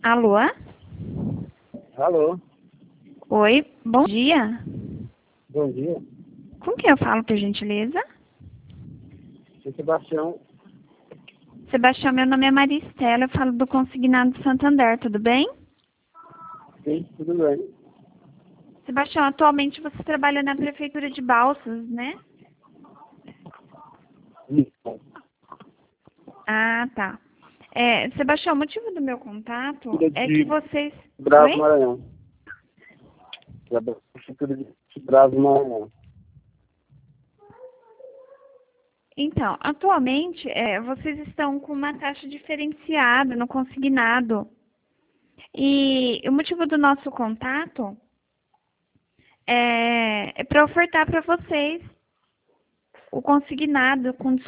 Alô? Alô, Oi, bom dia. bom dia. Com quem eu falo, por gentileza? Sou Sebastião. Sebastião, meu nome é Maristela, eu falo do Consignado Santander, tudo bem? Sim, tudo bem. Sebastião, atualmente você trabalha na Prefeitura de Balsas, né? Isso. Ah, tá. Sebastião, o motivo do meu contato Filha é que de vocês... Bravo, Oi? Maranhão. Trabalho na Prefeitura de Bravo, Maranhão. Então, atualmente, vocês estão com uma taxa diferenciada no consignado. E o motivo do nosso contato é para ofertar para vocês o consignado com